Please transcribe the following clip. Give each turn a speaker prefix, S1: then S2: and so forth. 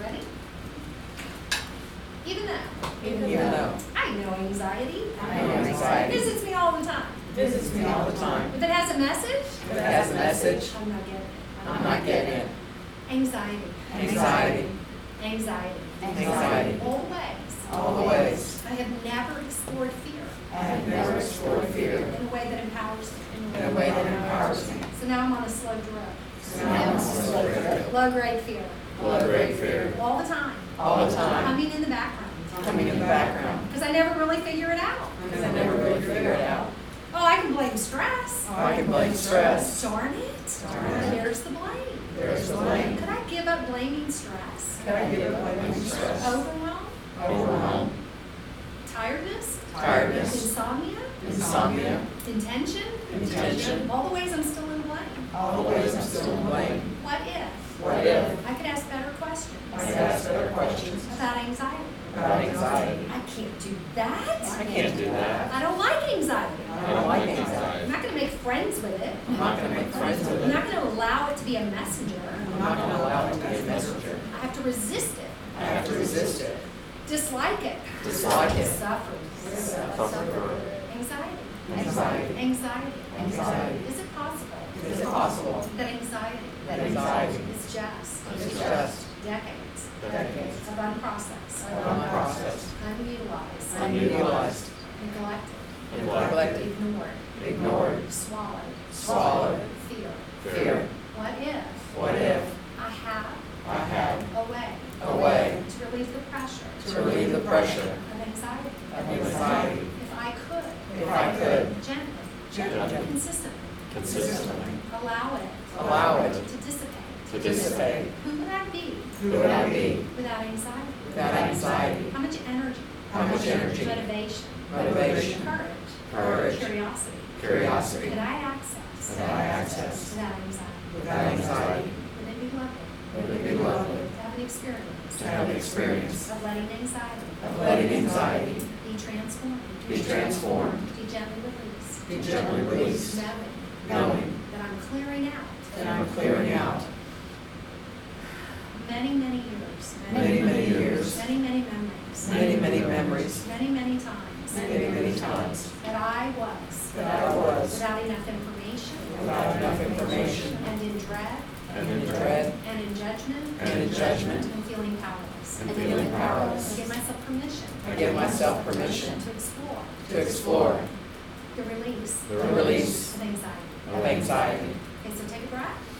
S1: Ready? Even
S2: though
S1: I know anxiety.
S2: I know anxiety
S1: Visits me all the time.
S2: visits me all the time.
S1: If it has a message,
S2: If it has a message,
S1: I'm not getting it.
S2: I'm not getting it.
S1: Anxiety.
S2: Anxiety,
S1: Anxiety.
S2: Anxiety.
S1: All the ways.
S2: all the ways.
S1: I have never explored fear
S2: I have never explored fear
S1: in a way that empowers me.
S2: in a way that empowers me.
S1: So now I'm on a slow drug.
S2: So now I'm slow drug.
S1: Low-grade fear.
S2: Low-grade fear.
S1: All the time.
S2: All the time.
S1: Coming in the background.
S2: Coming in the background.
S1: Because I never really figure it out.
S2: Because I never really figure it out.
S1: Oh, I can blame stress.
S2: I can blame stress.
S1: Darn it.
S2: Darn it.
S1: There's the blame.
S2: There's the blame.
S1: Could I give up blaming stress?
S2: Can I give up blaming stress?
S1: Overwhelm?
S2: Overwhelm.
S1: Tiredness?
S2: Tiredness.
S1: Insomnia?
S2: Insomnia.
S1: Intention?
S2: Intention.
S1: All the ways I'm still in blame.
S2: All the ways I'm still in blame.
S1: What if?
S2: What if
S1: I could ask better questions
S2: I could ask better questions
S1: about anxiety.
S2: about anxiety?
S1: I can't do that.
S2: I can't do that.
S1: I don't like anxiety.
S2: I don't like anxiety.
S1: I'm not going to make friends with it.
S2: I'm not going to make friends with
S1: I'm
S2: it.
S1: not going to allow it to be a messenger.
S2: I'm not going to allow it to be a messenger.
S1: I have to resist it.
S2: I have to resist it.
S1: Dislike it.
S2: Dislike it.
S1: Suffer.
S2: Suffer.
S1: Anxiety.
S2: Anxiety.
S1: Anxiety.
S2: Anxiety.
S1: Is it possible
S2: Is it possible
S1: that anxiety
S2: that anxiety
S1: is just
S2: is just
S1: decades
S2: decades
S1: of unprocessed,
S2: unprocessed,
S1: unutilized,
S2: unutilized,
S1: neglected,
S2: neglected,
S1: ignored,
S2: ignored,
S1: swallowed, fear?
S2: fear?
S1: What if
S2: What if
S1: I had
S2: I had
S1: a
S2: a way
S1: to relieve the pressure
S2: to relieve the pressure
S1: of anxiety?
S2: of anxiety
S1: If I could,
S2: if I could
S1: gently, consistently allow it to dissipate? Who would I be
S2: Who would I be
S1: without anxiety?
S2: without anxiety?
S1: How much energy?
S2: Motivation,
S1: Courage?
S2: courage,
S1: Curiosity?
S2: curiosity
S1: Could I access
S2: could I access
S1: without anxiety?
S2: without anxiety?
S1: Would it be lovely
S2: Would it be lovely
S1: to have an experience
S2: to have an experience
S1: of letting anxiety
S2: of letting anxiety
S1: be transformed?
S2: be transformed,
S1: Be gently released.
S2: be gently released,
S1: Knowing that I'm clearing out
S2: that I'm clearing out
S1: many years,
S2: many years,
S1: many memories,
S2: many memories,
S1: many times
S2: many times
S1: that I was
S2: that I was
S1: without enough information
S2: without enough information
S1: and in dread
S2: and in dread
S1: and in judgment
S2: and in judgment
S1: and feeling powerless.
S2: and feeling
S1: I
S2: powerless.
S1: give myself permission
S2: I give myself permission
S1: to explore
S2: to explore
S1: the release
S2: the release
S1: of anxiety.
S2: of anxiety.
S1: Okay, so take a breath.